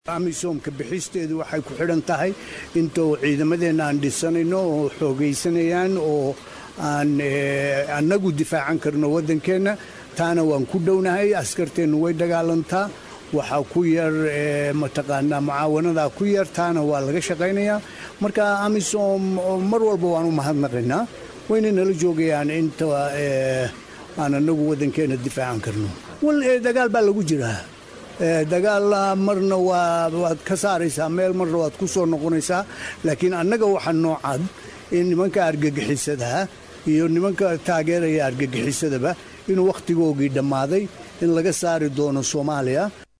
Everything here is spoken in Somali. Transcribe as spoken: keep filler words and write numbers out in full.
amisom ka bixisteedu waxay ku xidhan tahay intuu ciidamadeena aan dhisanayno oo xoogaysanayaan oo aan annagu difaacan karno waddankeena taana waan ku dhownahay askarteenu way dagaalantaa waxa ku yar mataqaana mucaawanada ku yar taana waa laga shaqaynayaa marka amisom mar walba waan u mahadnaqaynaa wayna nala joogayaan inta aan annagu waddankeena difaacan karno wal dagaal baa lagu jiraa dagaal marna waad ka saaraysaa meel marna waad ku soo noqonaysaa laakiin annaga waxa noocaad in nimanka argagixisada iyo nimanka taageeraya argagixisadaba inuu waqtigoogii dhammaaday in laga saari doono Soomaaliya